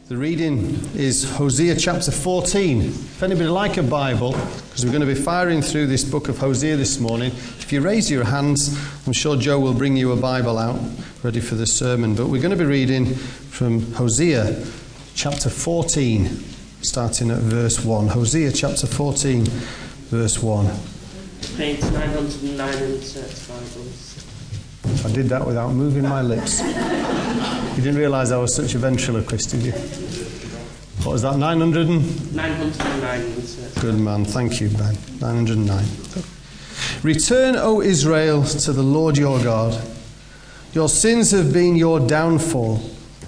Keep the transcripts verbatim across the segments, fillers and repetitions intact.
The reading is Hosea chapter fourteen. If anybody like a Bible, because we're going to be firing through this book of Hosea this morning, if you raise your hands, I'm sure Joe will bring you a Bible out ready for the sermon. But we're going to be reading from Hosea chapter fourteen, starting at verse one. Hosea chapter fourteen, verse one. Page nine hundred nine in the church Bibles. I did that without moving my lips. You didn't realise I was such a ventriloquist, did you? What was that, nine hundred? nine hundred nine in the church. Good man, thank you, Ben. nine hundred nine. Return, O Israel, to the Lord your God. Your sins have been your downfall.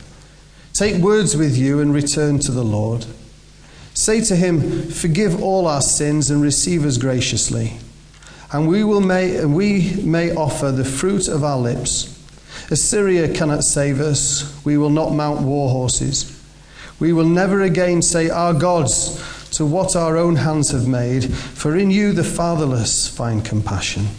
Take words with you and return to the Lord. Say to him, forgive all our sins and receive us graciously. And we will may and we may offer the fruit of our lips. Assyria cannot save us. We will not mount war horses. We will never again say our gods to what our own hands have made, for in you the fatherless find compassion.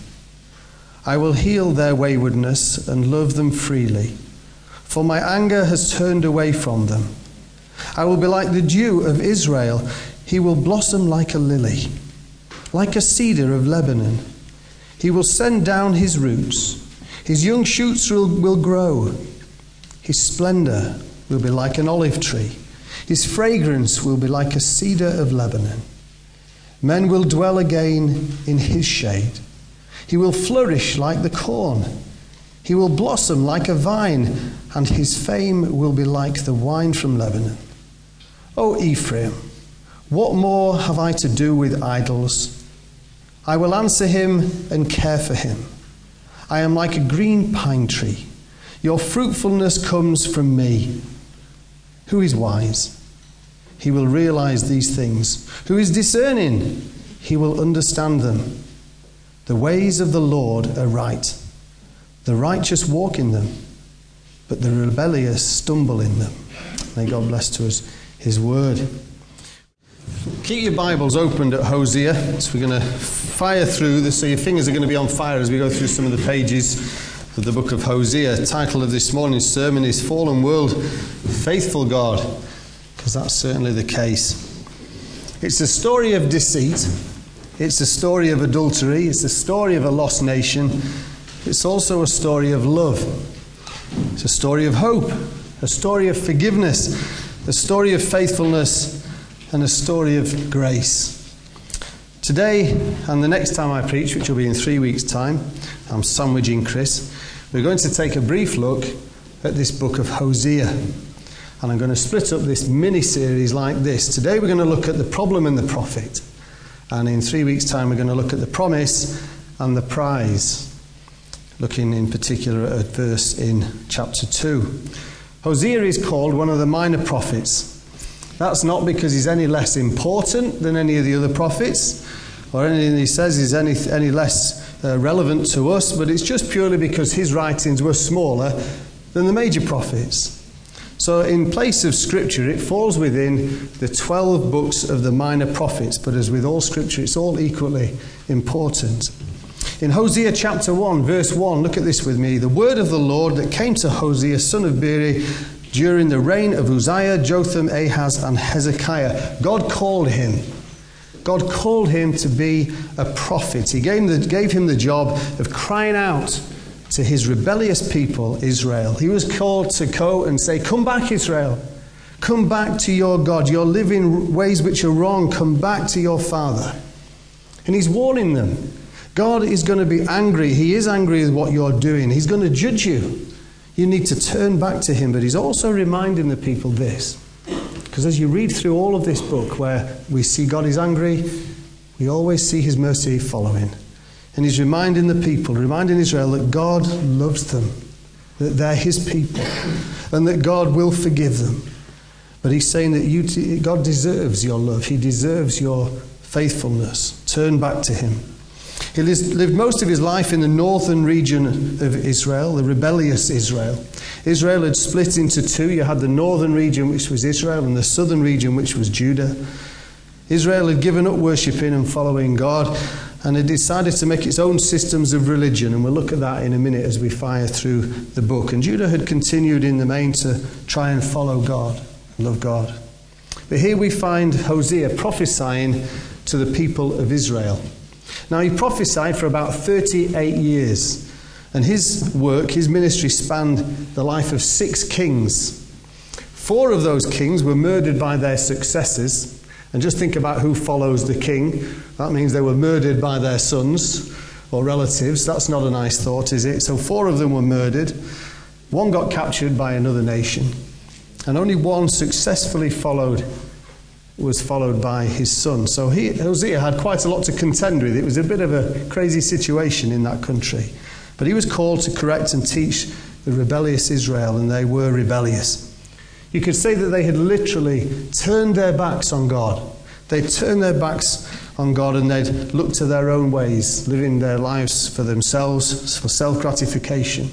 I will heal their waywardness and love them freely, for my anger has turned away from them. I will be like the dew of Israel. He will blossom like a lily, like a cedar of Lebanon. He will send down his roots. His young shoots will, will grow. His splendor will be like an olive tree. His fragrance will be like a cedar of Lebanon. Men will dwell again in his shade. He will flourish like the corn. He will blossom like a vine, and his fame will be like the wine from Lebanon. O Ephraim, what more have I to do with idols? I will answer him and care for him. I am like a green pine tree. Your fruitfulness comes from me. Who is wise? He will realize these things. Who is discerning? He will understand them. The ways of the Lord are right. The righteous walk in them, but the rebellious stumble in them. May God bless to us his word. Keep your Bibles opened at Hosea. So we're going to fire through this, so your fingers are going to be on fire as we go through some of the pages of the book of Hosea. The title of this morning's sermon is Fallen World, Faithful God, because that's certainly the case. It's a story of deceit. It's a story of adultery. It's a story of a lost nation. It's also a story of love. It's a story of hope, a story of forgiveness, a story of faithfulness, and a story of grace. Today and the next time I preach, which will be in three weeks' time, I'm sandwiching Chris, we're going to take a brief look at this book of Hosea. And I'm going to split up this mini-series like this. Today we're going to look at the problem and the prophet. And in three weeks' time we're going to look at the promise and the prize, looking in particular at a verse in chapter two. Hosea is called one of the minor prophets. That's not because he's any less important than any of the other prophets, or anything he says is any, any less uh, relevant to us, but it's just purely because his writings were smaller than the major prophets. So in place of Scripture, it falls within the twelve books of the minor prophets, but as with all Scripture, it's all equally important. In Hosea chapter one, verse one, look at this with me. The word of the Lord that came to Hosea, son of Beeri, during the reign of Uzziah, Jotham, Ahaz, and Hezekiah. God called him. God called him to be a prophet. He gave him, the, gave him the job of crying out to his rebellious people, Israel. He was called to go and say, come back, Israel. Come back to your God. You're living ways which are wrong. Come back to your Father. And he's warning them. God is going to be angry. He is angry with what you're doing. He's going to judge you. You need to turn back to him. But he's also reminding the people this. Because as you read through all of this book where we see God is angry, we always see his mercy following. And he's reminding the people, reminding Israel that God loves them, that they're his people, and that God will forgive them. But he's saying that you, t- God deserves your love. He deserves your faithfulness. Turn back to him. He lived most of his life in the northern region of Israel, the rebellious Israel. Israel had split into two. You had the northern region, which was Israel, and the southern region, which was Judah. Israel had given up worshipping and following God, and had decided to make its own systems of religion, and we'll look at that in a minute as we fire through the book. And Judah had continued in the main to try and follow God. love God. But here we find Hosea prophesying to the people of Israel. Now, he prophesied for about thirty-eight years, and his work, his ministry, spanned the life of six kings. Four of those kings were murdered by their successors, and just think about who follows the king. That means they were murdered by their sons or relatives. That's not a nice thought, is it? So four of them were murdered. One got captured by another nation, and only one successfully followed was followed by his son. So he, Hosea had quite a lot to contend with. It was a bit of a crazy situation in that country. But he was called to correct and teach the rebellious Israel, and they were rebellious. You could say that they had literally turned their backs on God. They'd turned their backs on God and they'd looked to their own ways, living their lives for themselves, for self-gratification.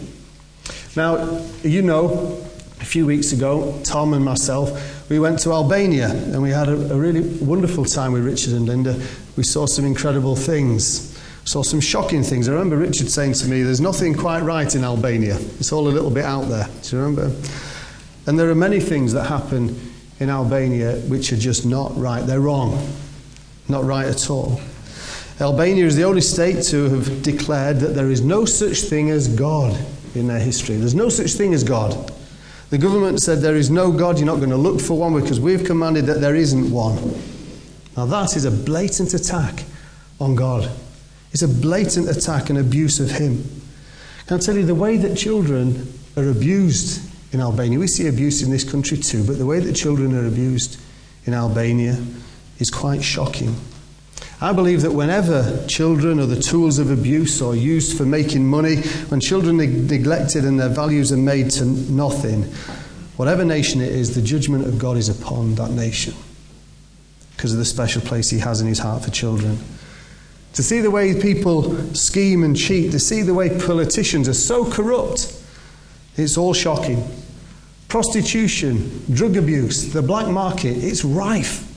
Now, you know, a few weeks ago, Tom and myself, we went to Albania and we had a, a really wonderful time with Richard and Linda. We saw some incredible things, saw some shocking things. I remember Richard saying to me, there's nothing quite right in Albania. It's all a little bit out there. Do you remember? And there are many things that happen in Albania which are just not right. They're wrong. Not right at all. Albania is the only state to have declared that there is no such thing as God in their history. There's no such thing as God. The government said there is no God, you're not going to look for one because we've commanded that there isn't one. Now that is a blatant attack on God. It's a blatant attack and abuse of him. Can I tell you, the way that children are abused in Albania, we see abuse in this country too, but the way that children are abused in Albania is quite shocking. I believe that whenever children are the tools of abuse or used for making money, when children are neglected and their values are made to nothing, whatever nation it is, the judgment of God is upon that nation because of the special place he has in his heart for children. To see the way people scheme and cheat, to see the way politicians are so corrupt, it's all shocking. Prostitution, drug abuse, the black market, it's rife.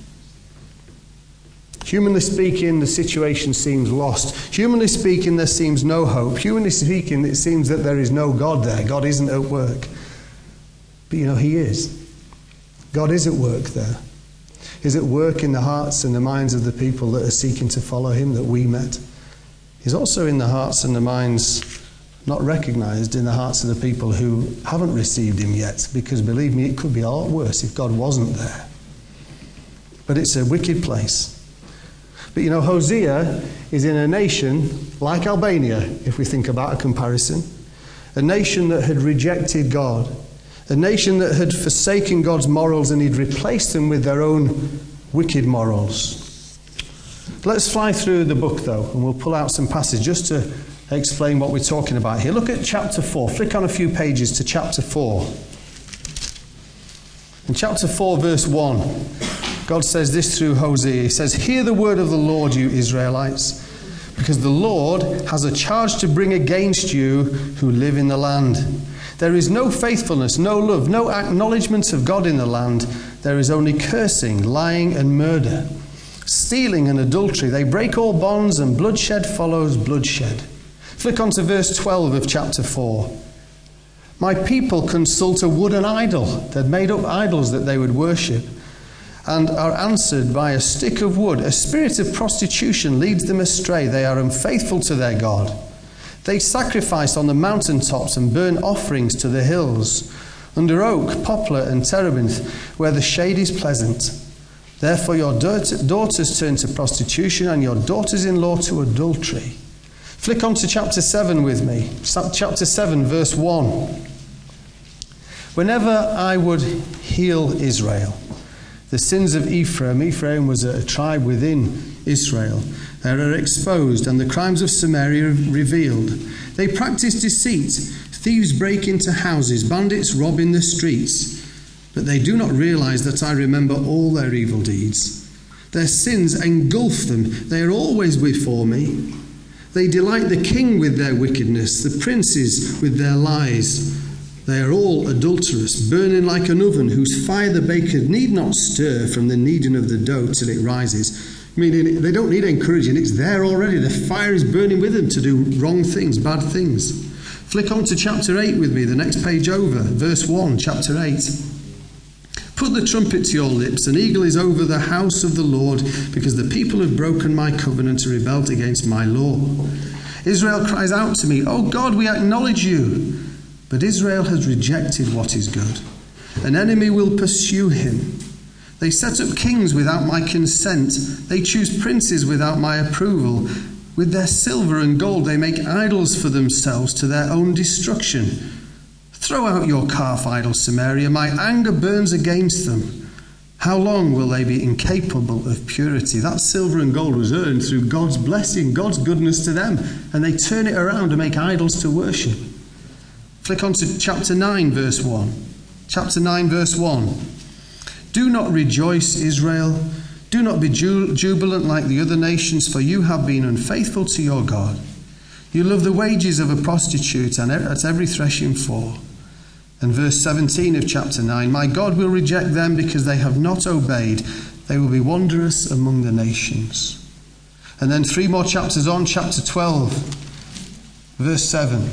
Humanly speaking, the situation seems lost. Humanly speaking, there seems no hope. Humanly speaking, it seems that there is no God there. God isn't at work. But you know, he is. God is at work there. He's at work in the hearts and the minds of the people that are seeking to follow him that we met. He's also in the hearts and the minds, not recognized, in the hearts of the people who haven't received him yet. Because believe me, it could be a lot worse if God wasn't there. But it's a wicked place. But you know, Hosea is in a nation like Albania, if we think about a comparison. A nation that had rejected God. A nation that had forsaken God's morals and he'd replaced them with their own wicked morals. Let's fly through the book though, and we'll pull out some passages just to explain what we're talking about here. Look at chapter four. Flick on a few pages to chapter four. In chapter four, verse one, God says this through Hosea. He says, "Hear the word of the Lord, you Israelites, because the Lord has a charge to bring against you who live in the land. There is no faithfulness, no love, no acknowledgement of God in the land. There is only cursing, lying and murder, stealing and adultery. They break all bonds and bloodshed follows bloodshed." Flick on to verse twelve of chapter four. "My people consult a wooden idol." They'd made up idols that they would worship, and are answered by a stick of wood. A spirit of prostitution leads them astray. They are unfaithful to their God. They sacrifice on the mountaintops and burn offerings to the hills, under oak, poplar and terebinth, where the shade is pleasant. Therefore your daughters turn to prostitution and your daughters-in-law to adultery. Flick on to chapter seven with me. Chapter seven, verse one. "Whenever I would heal Israel, the sins of Ephraim," Ephraim was a tribe within Israel, "are exposed, and the crimes of Samaria revealed. They practice deceit. Thieves break into houses. Bandits rob in the streets. But they do not realize that I remember all their evil deeds. Their sins engulf them. They are always before me. They delight the king with their wickedness, the princes with their lies. They are all adulterous, burning like an oven, whose fire the baker need not stir from the kneading of the dough till it rises." Meaning they don't need encouraging, it's there already. The fire is burning with them to do wrong things, bad things. Flick on to chapter eight with me, the next page over, verse one, chapter eight. Put the trumpet to your lips. An eagle is over the house of the Lord, because the people have broken my covenant and rebelled against my law. Israel cries out to me, "Oh God, we acknowledge you." But Israel has rejected what is good. An enemy will pursue him. They set up kings without my consent. They choose princes without my approval. With their silver and gold they make idols for themselves to their own destruction. Throw out your calf idols, Samaria. My anger burns against them. How long will they be incapable of purity? That silver and gold was earned through God's blessing, God's goodness to them. And they turn it around and make idols to worship. Flick on to chapter nine, verse one. Chapter nine, verse one. Do not rejoice, Israel. Do not be ju- jubilant like the other nations, for you have been unfaithful to your God. You love the wages of a prostitute and at every threshing floor. And verse seventeen of chapter nine, my God will reject them because they have not obeyed. They will be wanderers among the nations. And then three more chapters on, chapter twelve, verse seven.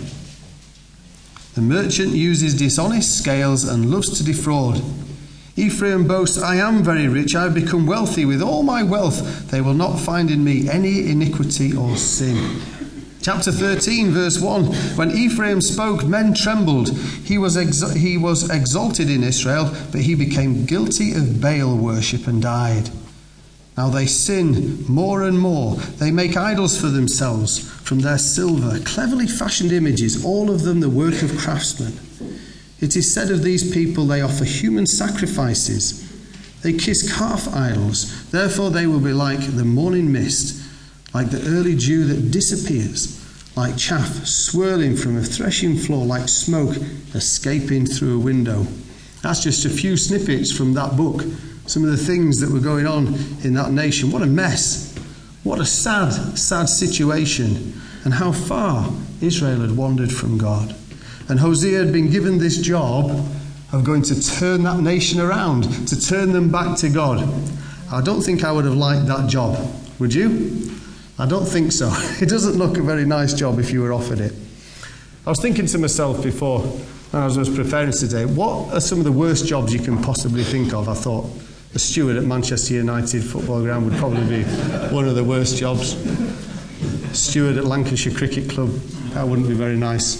The merchant uses dishonest scales and loves to defraud. Ephraim boasts, I am very rich, I have become wealthy with all my wealth. They will not find in me any iniquity or sin. Chapter thirteen, verse one. When Ephraim spoke, men trembled. He was, exo- he was exalted in Israel, but he became guilty of Baal worship and died. Now they sin more and more. They make idols for themselves from their silver, cleverly fashioned images, all of them the work of craftsmen. It is said of these people, they offer human sacrifices. They kiss calf idols. Therefore they will be like the morning mist, like the early dew that disappears, like chaff swirling from a threshing floor, like smoke escaping through a window. That's just a few snippets from that book. Some of the things that were going on in that nation. What a mess. What a sad, sad situation. And how far Israel had wandered from God. And Hosea had been given this job of going to turn that nation around, to turn them back to God. I don't think I would have liked that job. Would you? I don't think so. It doesn't look a very nice job if you were offered it. I was thinking to myself before, when I was preparing today, what are some of the worst jobs you can possibly think of? I thought a steward at Manchester United football ground would probably be one of the worst jobs. Steward at Lancashire Cricket Club, that wouldn't be very nice.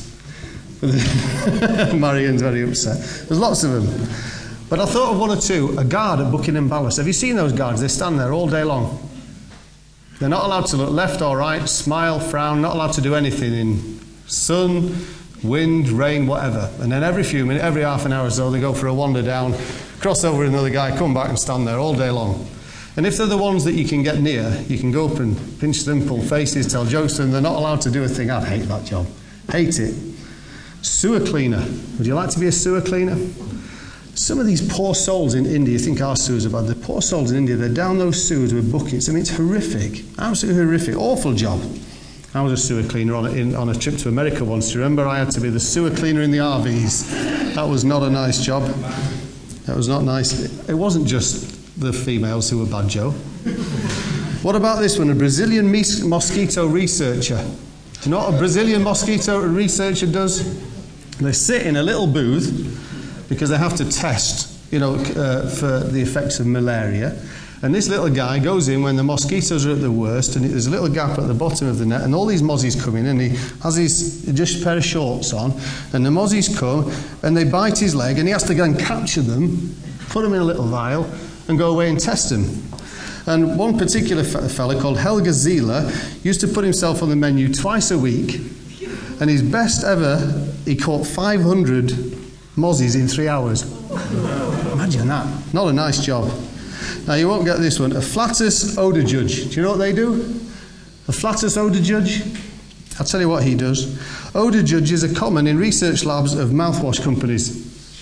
Marion's very upset. There's lots of them. But I thought of one or two. A guard at Buckingham Palace. Have you seen those guards? They stand there all day long. They're not allowed to look left or right, smile, frown, not allowed to do anything in sun, wind, rain, whatever. And then every few minutes, every half an hour or so, they go for a wander down, cross over with another guy, come back and stand there all day long. And if they're the ones that you can get near, you can go up and pinch them, pull faces, tell jokes to them. They're not allowed to do a thing. I'd hate that job. Hate it. Sewer cleaner. Would you like to be a sewer cleaner? Some of these poor souls in India, you think our sewers are bad. The poor souls in India, they're down those sewers with buckets. I mean, it's horrific. Absolutely horrific. Awful job. I was a sewer cleaner on a, in, on a trip to America once. Do you remember? I had to be the sewer cleaner in the R Vs. That was not a nice job. That was not nice. It wasn't just the females who were bad, Joe. What about this one? A Brazilian mes- mosquito researcher. Do you know what a Brazilian mosquito researcher does? They sit in a little booth because they have to test, you know, uh, for the effects of malaria. And this little guy goes in when the mosquitoes are at the worst, and there's a little gap at the bottom of the net, and all these mozzies come in, and he has his just a pair of shorts on, and the mozzies come, and they bite his leg, and he has to go and capture them, put them in a little vial, and go away and test them. And one particular fella called Helga Zieler used to put himself on the menu twice a week, and his best ever, he caught five hundred mozzies in three hours. Imagine that. Not a nice job. Now you won't get this one. A flatus odour judge. Do you know what they do? A flatus odour judge? I'll tell you what he does. Odour judges are common in research labs of mouthwash companies.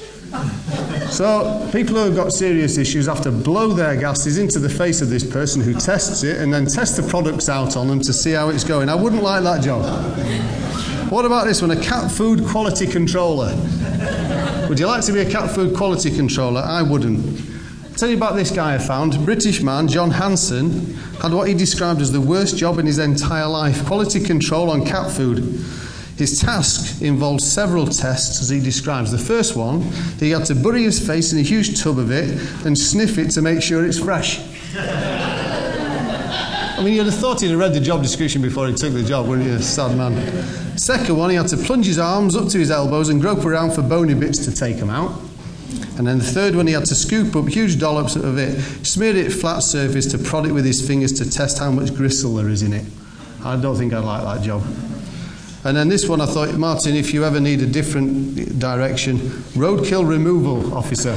So people who have got serious issues have to blow their gases into the face of this person who tests it and then test the products out on them to see how it's going. I wouldn't like that job. What about this one? A cat food quality controller. Would you like to be a cat food quality controller? I wouldn't. I'll tell you about this guy I found. A British man, John Hanson, had what he described as the worst job in his entire life. Quality control on cat food. His task involved several tests, as he describes. The first one, he had to bury his face in a huge tub of it and sniff it to make sure it's fresh. I mean, you'd have thought he'd have read the job description before he took the job, wouldn't you? Sad man. Second one, he had to plunge his arms up to his elbows and grope around for bony bits to take them out. And then the third one, he had to scoop up huge dollops of it, smear it flat surface to prod it with his fingers to test how much gristle there is in it. I don't think I'd like that job. And then this one, I thought, Martin, if you ever need a different direction, roadkill removal officer.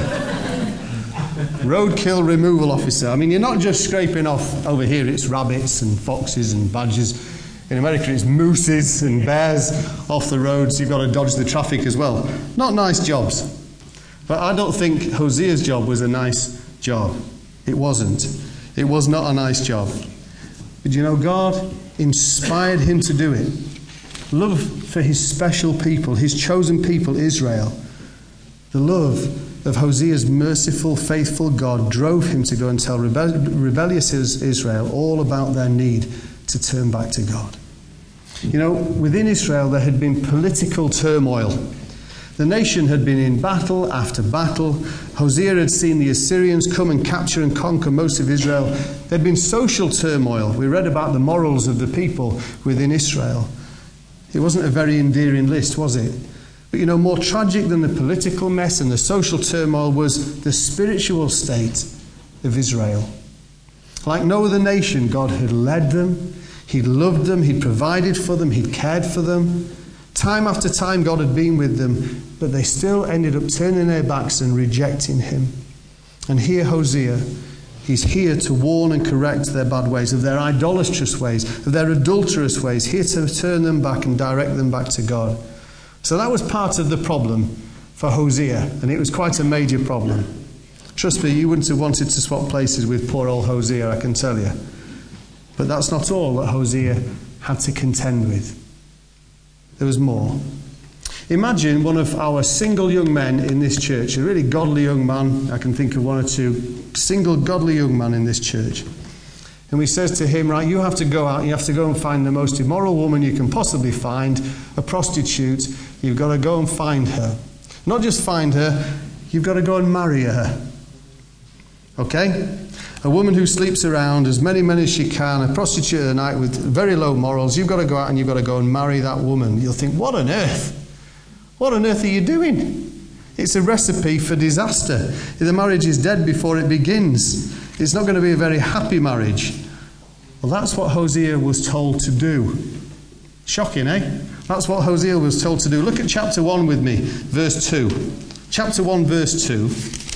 Roadkill removal officer. I mean, you're not just scraping off, over here it's rabbits and foxes and badgers. In America it's mooses and bears off the roads. You've got to dodge the traffic as well. Not nice jobs. But I don't think Hosea's job was a nice job. It wasn't. It was not a nice job. But you know, God inspired him to do it. Love for his special people, his chosen people, Israel. The love of Hosea's merciful, faithful God drove him to go and tell rebel- rebellious Israel all about their need to turn back to God. You know, within Israel there had been political turmoil. The nation had been in battle after battle. Hosea had seen the Assyrians come and capture and conquer most of Israel. There had been social turmoil. We read about the morals of the people within Israel. It wasn't a very endearing list, was it? But you know, more tragic than the political mess and the social turmoil was the spiritual state of Israel. Like no other nation, God had led them, he'd loved them, he'd provided for them, he'd cared for them. Time after time God had been with them, but they still ended up turning their backs and rejecting him. And here Hosea, he's here to warn and correct their bad ways, of their idolatrous ways, of their adulterous ways, here to turn them back and direct them back to God. So that was part of the problem for Hosea, and it was quite a major problem. Trust me, you wouldn't have wanted to swap places with poor old Hosea, I can tell you. But that's not all that Hosea had to contend with. There was more. Imagine one of our single young men in this church, a really godly young man. I can think of one or two single godly young men in this church. And we says to him, right, you have to go out, you have to go and find the most immoral woman you can possibly find, a prostitute. You've got to go and find her. Not just find her, you've got to go and marry her. Okay? A woman who sleeps around, as many men as she can, a prostitute at night with very low morals. You've got to go out and you've got to go and marry that woman. You'll think, what on earth? What on earth are you doing? It's a recipe for disaster. The marriage is dead before it begins. It's not going to be a very happy marriage. Well, that's what Hosea was told to do. Shocking, eh? That's what Hosea was told to do. Look at chapter one with me, verse two. Chapter one, verse two.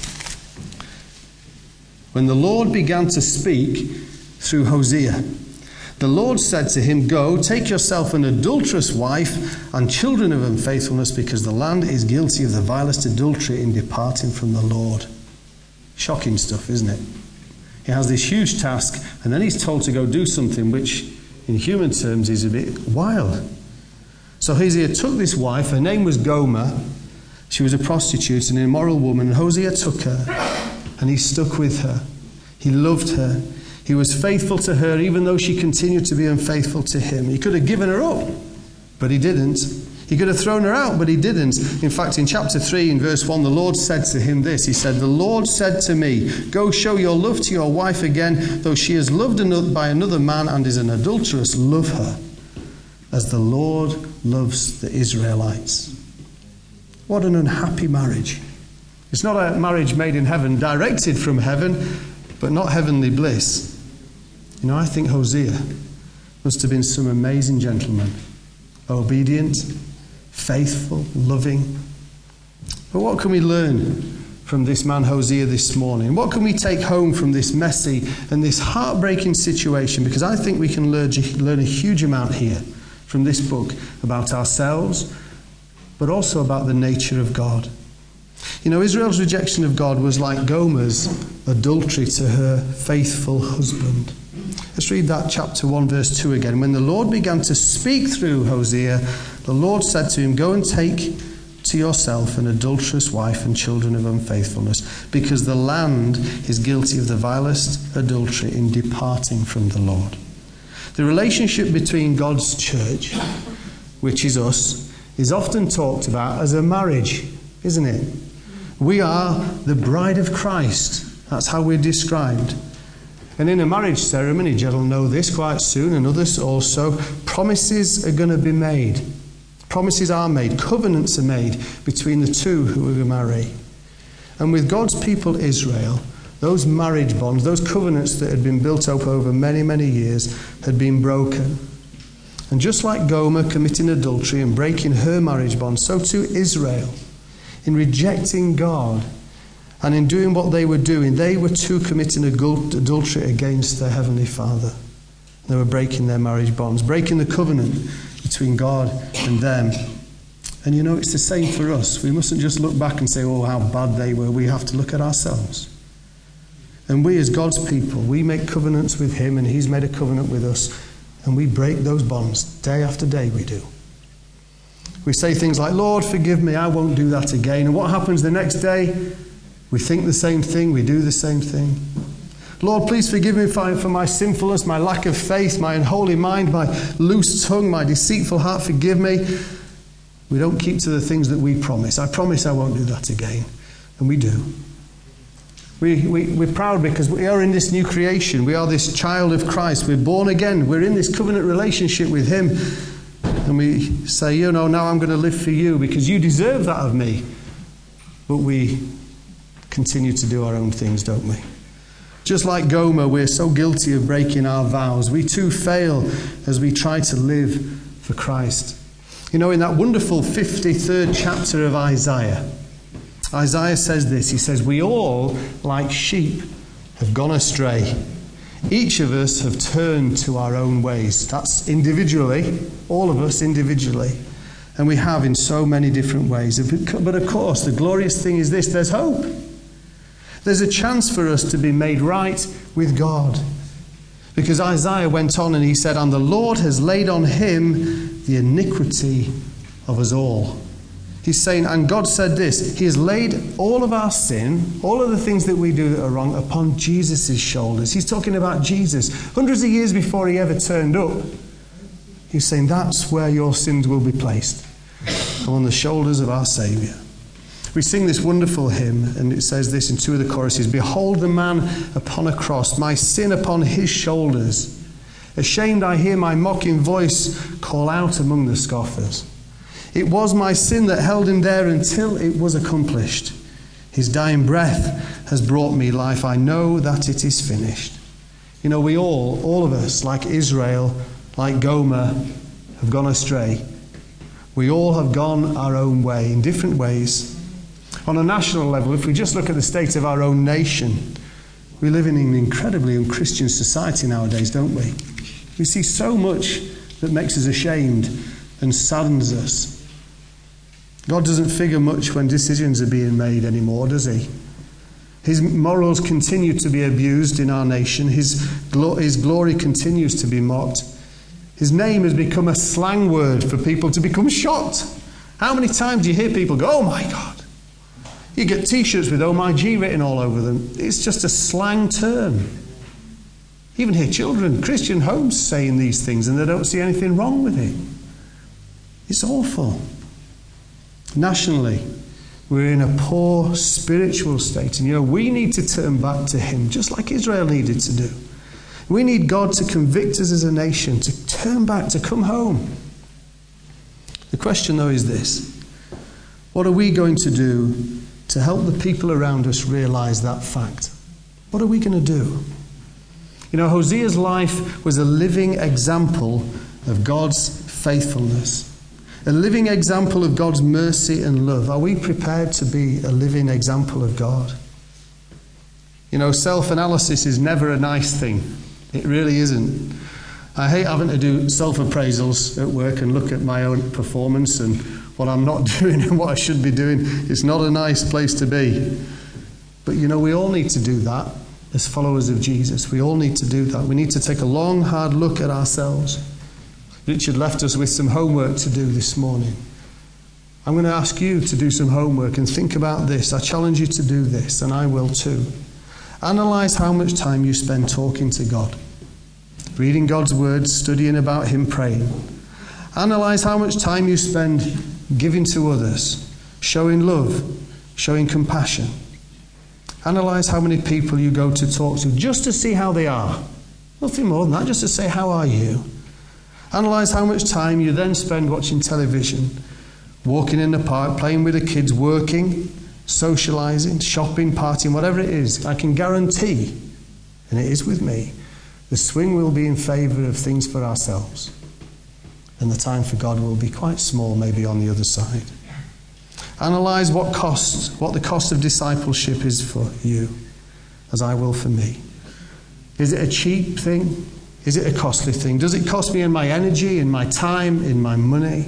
When the Lord began to speak through Hosea, the Lord said to him, go, take yourself an adulterous wife and children of unfaithfulness, because the land is guilty of the vilest adultery in departing from the Lord. Shocking stuff, isn't it? He has this huge task, and then he's told to go do something which, in human terms, is a bit wild. So Hosea took this wife, her name was Gomer. She was a prostitute, an immoral woman, and Hosea took her, and he stuck with her. He loved her. He was faithful to her, even though she continued to be unfaithful to him. He could have given her up, but he didn't. He could have thrown her out, but he didn't. In fact, in chapter three, in verse one, the Lord said to him this. He said, the Lord said to me, go show your love to your wife again, though she is loved by another man and is an adulteress, love her, as the Lord loves the Israelites. What an unhappy marriage. It's not a marriage made in heaven, directed from heaven, but not heavenly bliss. You know, I think Hosea must have been some amazing gentleman. Obedient, faithful, loving. But what can we learn from this man Hosea this morning? What can we take home from this messy and this heartbreaking situation? Because I think we can learn, learn a huge amount here from this book about ourselves, but also about the nature of God. You know, Israel's rejection of God was like Gomer's adultery to her faithful husband. Let's read that chapter one, verse two again. When the Lord began to speak through Hosea, the Lord said to him, go and take to yourself an adulterous wife and children of unfaithfulness, because the land is guilty of the vilest adultery in departing from the Lord. The relationship between God's church, which is us, is often talked about as a marriage, isn't it? We are the bride of Christ. That's how we're described. And in a marriage ceremony, Jed will know this quite soon, and others also, promises are going to be made. Promises are made, covenants are made between the two who are going to marry. And with God's people Israel, those marriage bonds, those covenants that had been built up over many, many years had been broken. And just like Gomer committing adultery and breaking her marriage bond, so too Israel, in rejecting God and in doing what they were doing, they were too committing adultery against their Heavenly Father. They were breaking their marriage bonds, breaking the covenant between God and them. And you know, it's the same for us. We mustn't just look back and say, oh, how bad they were. We have to look at ourselves. And we as God's people, we make covenants with Him and He's made a covenant with us. And we break those bonds day after day, we do. We say things like, Lord, forgive me, I won't do that again. And what happens the next day? We think the same thing, we do the same thing. Lord, please forgive me for my sinfulness, my lack of faith, my unholy mind, my loose tongue, my deceitful heart, forgive me. We don't keep to the things that we promise. I promise I won't do that again. And we do. We, we, we're proud because we are in this new creation. We are this child of Christ. We're born again. We're in this covenant relationship with Him. And we say, you know, now I'm going to live for you because you deserve that of me. But we continue to do our own things, don't we? Just like Gomer, we're so guilty of breaking our vows. We too fail as we try to live for Christ. You know, in that wonderful fifty-third chapter of Isaiah, Isaiah says this. He says, we all, like sheep, have gone astray. Each of us have turned to our own ways. That's individually, all of us individually. And we have in so many different ways. But of course, the glorious thing is this, there's hope. There's a chance for us to be made right with God. Because Isaiah went on and he said, and the Lord has laid on him the iniquity of us all. He's saying, and God said this, He has laid all of our sin, all of the things that we do that are wrong, upon Jesus' shoulders. He's talking about Jesus. Hundreds of years before He ever turned up, He's saying that's where your sins will be placed, on the shoulders of our Saviour. We sing this wonderful hymn, and it says this in two of the choruses, behold the man upon a cross, my sin upon His shoulders. Ashamed I hear my mocking voice call out among the scoffers. It was my sin that held Him there until it was accomplished. His dying breath has brought me life. I know that it is finished. You know, we all, all of us, like Israel, like Gomer, have gone astray. We all have gone our own way in different ways. On a national level, if we just look at the state of our own nation, we live in an incredibly unchristian society nowadays, don't we? We see so much that makes us ashamed and saddens us. God doesn't figure much when decisions are being made anymore, does He? His morals continue to be abused in our nation. His, glo- his glory continues to be mocked. His name has become a slang word for people to become shocked. How many times do you hear people go, oh my God? You get t-shirts with O M G written all over them. It's just a slang term. You even hear children, Christian homes saying these things and they don't see anything wrong with it. It's awful. Nationally, we're in a poor spiritual state. And you know, we need to turn back to Him, just like Israel needed to do. We need God to convict us as a nation, to turn back, to come home. The question, though, is this. What are we going to do to help the people around us realize that fact? What are we going to do? You know, Hosea's life was a living example of God's faithfulness. A living example of God's mercy and love. Are we prepared to be a living example of God? You know, self-analysis is never a nice thing. It really isn't. I hate having to do self-appraisals at work and look at my own performance and what I'm not doing and what I should be doing. It's not a nice place to be. But you know, we all need to do that as followers of Jesus. We all need to do that. We need to take a long, hard look at ourselves. Richard left us with some homework to do this morning. I'm going to ask you to do some homework and think about this. I challenge you to do this, and I will too. Analyze how much time you spend talking to God, reading God's word, studying about Him, praying. Analyze how much time you spend giving to others, showing love, showing compassion. Analyze how many people you go to talk to just to see how they are. Nothing more than that, just to say, how are you? Analyze how much time you then spend watching television, walking in the park, playing with the kids, working, socialising, shopping, partying, whatever it is. I can guarantee, and it is with me, the swing will be in favour of things for ourselves. And the time for God will be quite small, maybe on the other side. Analyse what cost, what the cost of discipleship is for you, as I will for me. Is it a cheap thing? Is it a costly thing? Does it cost me in my energy, in my time, in my money?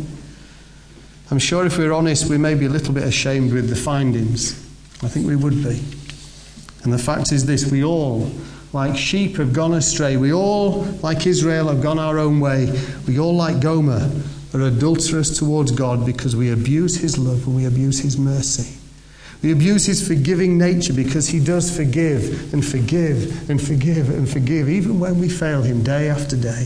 I'm sure if we're honest, we may be a little bit ashamed with the findings. I think we would be. And the fact is this, we all, like sheep, have gone astray. We all, like Israel, have gone our own way. We all, like Gomer, are adulterous towards God because we abuse his love and we abuse his mercy. We abuse his forgiving nature because he does forgive and forgive and forgive and forgive, even when we fail him day after day.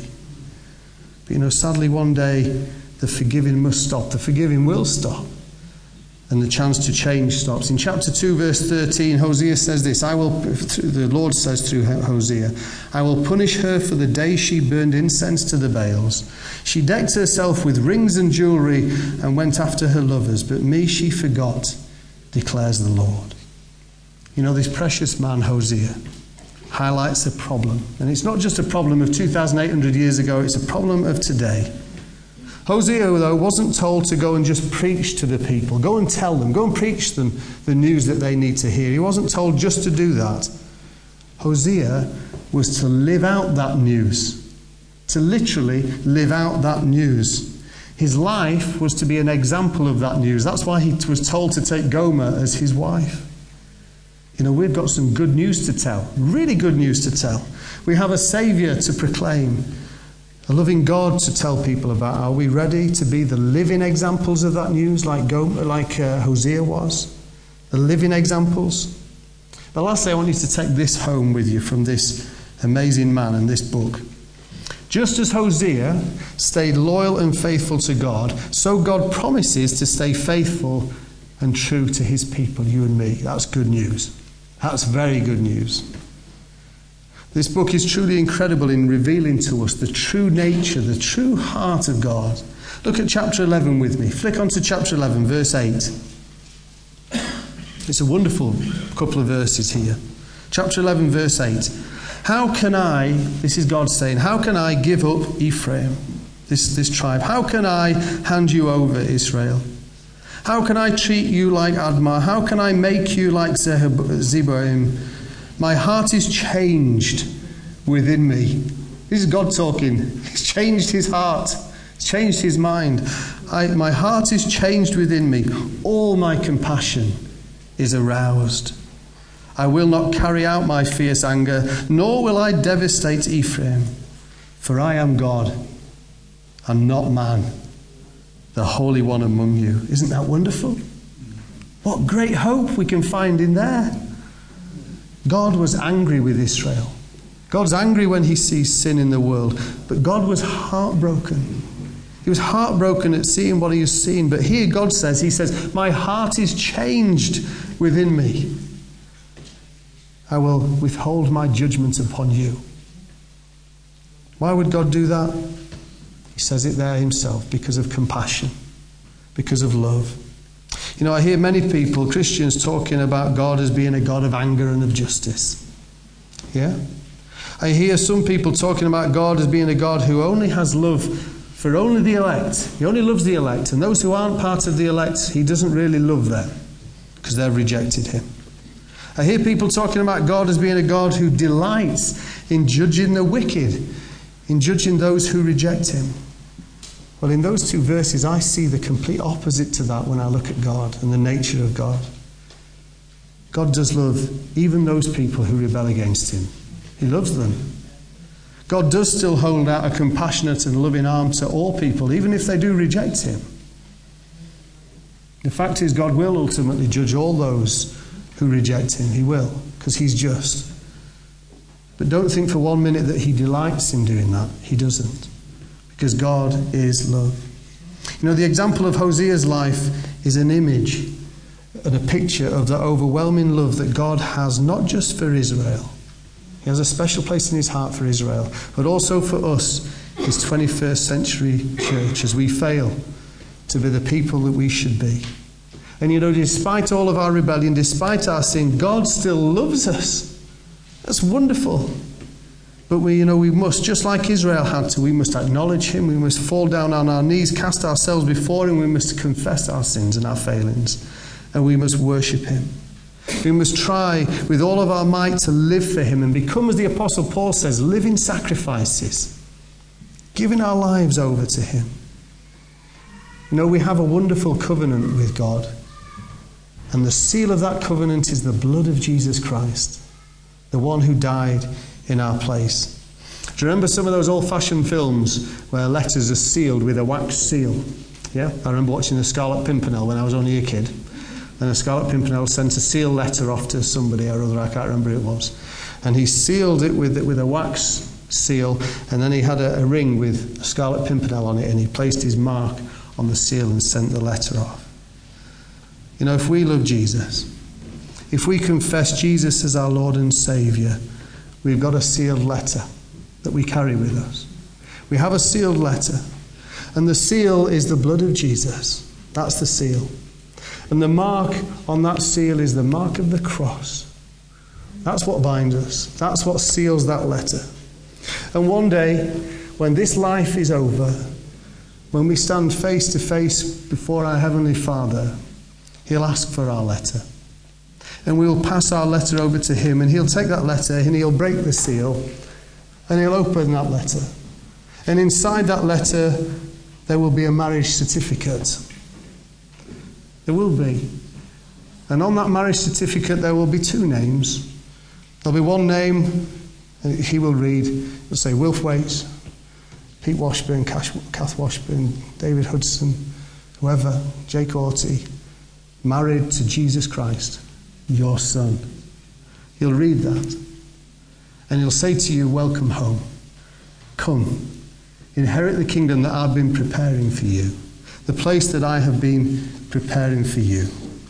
But you know, sadly, one day the forgiving must stop. The forgiving will stop. And the chance to change stops. In chapter two, verse thirteen, Hosea says this, I will, the Lord says through Hosea, I will punish her for the day she burned incense to the Baals. She decked herself with rings and jewelry and went after her lovers, but me she forgot, declares the Lord. You know, this precious man, Hosea, highlights a problem. And it's not just a problem of two thousand eight hundred years ago, it's a problem of today. Hosea, though, wasn't told to go and just preach to the people. Go and tell them. Go and preach them the news that they need to hear. He wasn't told just to do that. Hosea was to live out that news. To literally live out that news. His life was to be an example of that news. That's why he was told to take Gomer as his wife. You know, we've got some good news to tell. Really good news to tell. We have a Saviour to proclaim. A loving God to tell people about. Are we ready to be the living examples of that news like, Gomer, like uh, Hosea was? The living examples? But lastly, I want you to take this home with you from this amazing man and this book. Just as Hosea stayed loyal and faithful to God, so God promises to stay faithful and true to his people, you and me. That's good news. That's very good news. This book is truly incredible in revealing to us the true nature, the true heart of God. Look at chapter eleven with me. Flick on to chapter eleven, verse eight. It's a wonderful couple of verses here. Chapter eleven, verse eight. How can I, this is God saying, how can I give up Ephraim, this, this tribe? How can I hand you over, Israel? How can I treat you like Admah? How can I make you like Zeboim? My heart is changed within me. This is God talking. He's changed his heart. He's changed his mind. I, my heart is changed within me. All my compassion is aroused. I will not carry out my fierce anger, nor will I devastate Ephraim. For I am God and not man, the Holy One among you. Isn't that wonderful? What great hope we can find in there. God was angry with Israel. God's angry when he sees sin in the world. But God was heartbroken. He was heartbroken at seeing what he has seen. But here God says, he says, my heart is changed within me. I will withhold my judgment upon you. Why would God do that? He says it there himself, because of compassion, because of love. You know, I hear many people, Christians, talking about God as being a God of anger and of justice. Yeah? I hear some people talking about God as being a God who only has love for only the elect. He only loves the elect. And those who aren't part of the elect, he doesn't really love them because they've rejected him. I hear people talking about God as being a God who delights in judging the wicked, in judging those who reject him. Well, in those two verses, I see the complete opposite to that when I look at God and the nature of God. God does love even those people who rebel against him. He loves them. God does still hold out a compassionate and loving arm to all people, even if they do reject him. The fact is, God will ultimately judge all those who reject him. He will, because he's just. But don't think for one minute that he delights in doing that. He doesn't. Because God is love. You know, the example of Hosea's life is an image and a picture of the overwhelming love that God has, not just for Israel. He has a special place in his heart for Israel, but also for us, his twenty-first century church, as we fail to be the people that we should be. And you know, despite all of our rebellion, despite our sin, God still loves us. That's wonderful. But we, you know, we must, just like Israel had to, we must acknowledge him, we must fall down on our knees, cast ourselves before him, we must confess our sins and our failings, and we must worship him. We must try with all of our might to live for him and become, as the Apostle Paul says, living sacrifices, giving our lives over to him. You know, we have a wonderful covenant with God, and the seal of that covenant is the blood of Jesus Christ, the one who died in our place. Do you remember some of those old-fashioned films where letters are sealed with a wax seal? Yeah, I remember watching The Scarlet Pimpernel when I was only a kid. And the Scarlet Pimpernel sent a sealed letter off to somebody or other, I can't remember who it was. And he sealed it with, with a wax seal, and then he had a, a ring with a Scarlet Pimpernel on it, and he placed his mark on the seal and sent the letter off. You know, if we love Jesus, if we confess Jesus as our Lord and Saviour, we've got a sealed letter that we carry with us. We have a sealed letter, and the seal is the blood of Jesus. That's the seal. And the mark on that seal is the mark of the cross. That's what binds us. That's what seals that letter. And one day, when this life is over, when we stand face to face before our Heavenly Father, he'll ask for our letter. And we'll pass our letter over to him, and he'll take that letter and he'll break the seal, and he'll open that letter. And inside that letter, there will be a marriage certificate. There will be. And on that marriage certificate, there will be two names. There'll be one name, and he will read, it'll say Wilf Waits, Pete Washburn, Kath Washburn, David Hudson, whoever, Jake Orty, married to Jesus Christ, your son. He'll read that, and he'll say to you, welcome home. Come, inherit the kingdom that I've been preparing for you, the place that I have been preparing for you.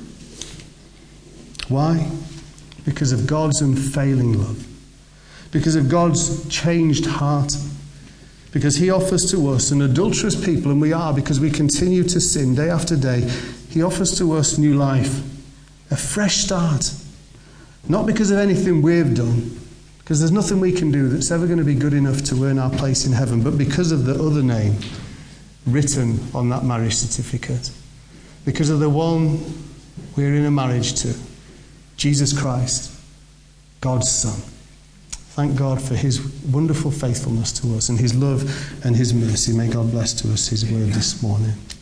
Why? Because of God's unfailing love. Because of God's changed heart. Because he offers to us, an adulterous people, and we are because we continue to sin day after day, he offers to us new life, a fresh start. Not because of anything we've done, because there's nothing we can do that's ever going to be good enough to earn our place in heaven, but because of the other name written on that marriage certificate. Because of the one we're in a marriage to, Jesus Christ, God's Son. Thank God for his wonderful faithfulness to us and his love and his mercy. May God bless to us his word this morning.